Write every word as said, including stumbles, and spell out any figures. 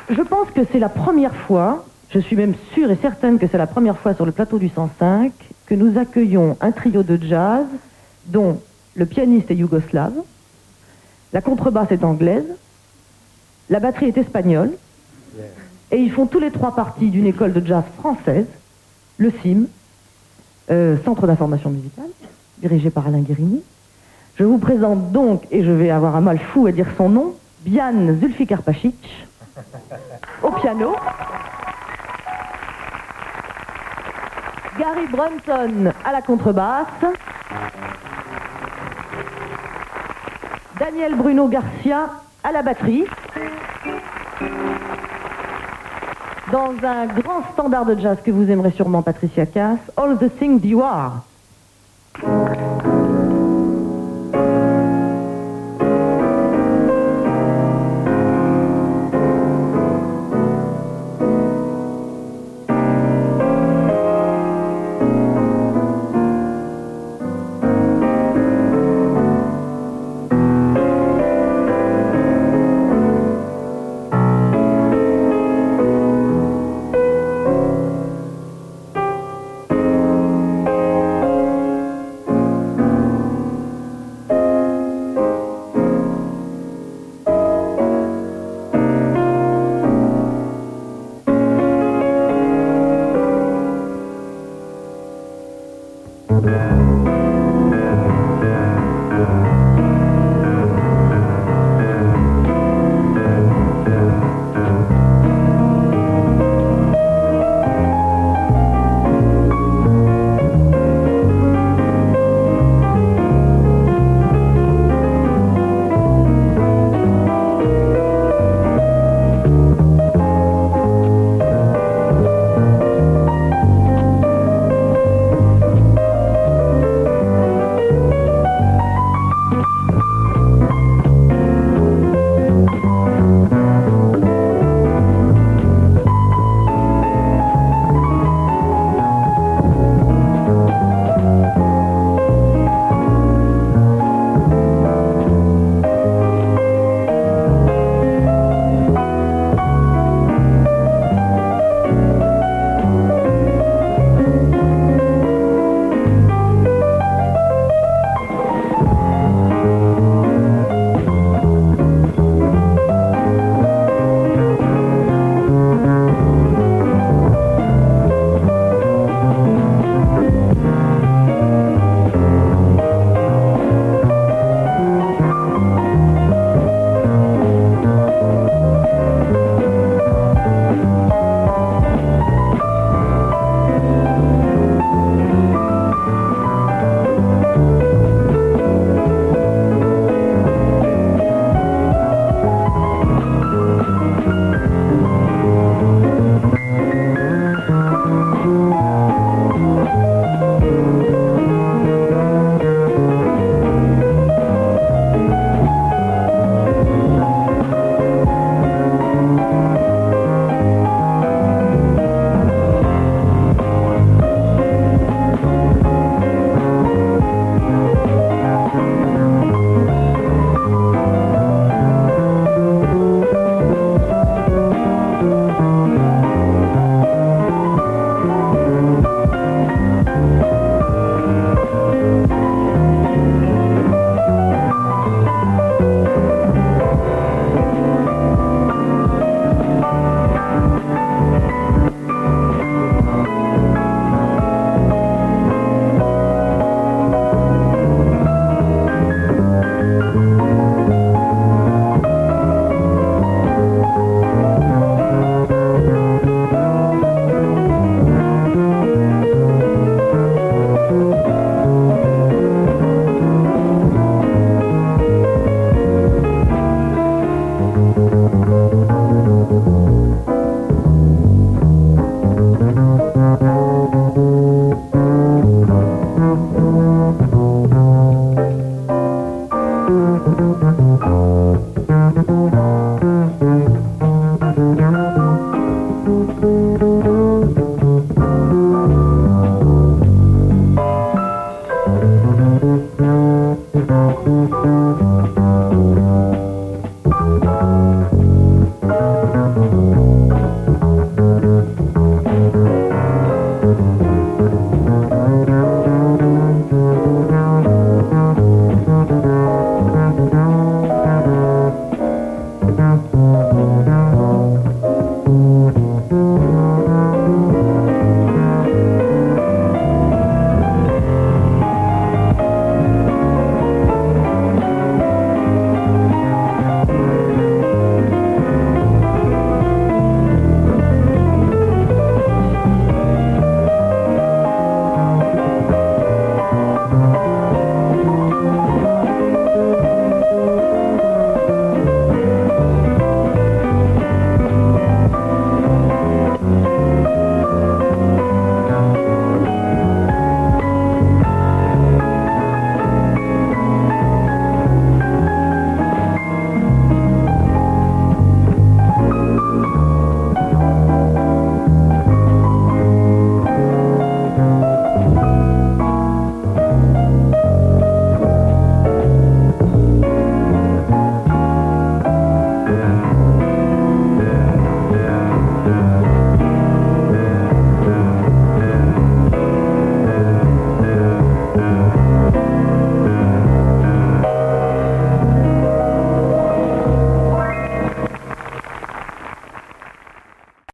Je pense que c'est la première fois, je suis même sûre et certaine que c'est la première fois sur le plateau du cent cinq que nous accueillons un trio de jazz dont le pianiste est yougoslave, la contrebasse est anglaise, la batterie est espagnole, et ils font tous les trois partie d'une école de jazz française, le C I M, euh, Centre d'information musicale, dirigé par Alain Guérini. Je vous présente donc, et je vais avoir un mal fou à dire son nom, Bijan Zulfikarpašić, au piano, Gary Brunson à la contrebasse, Daniel Bruno Garcia à la batterie, dans un grand standard de jazz que vous aimerez sûrement, Patricia Cass, All the Things You Are. Thank you.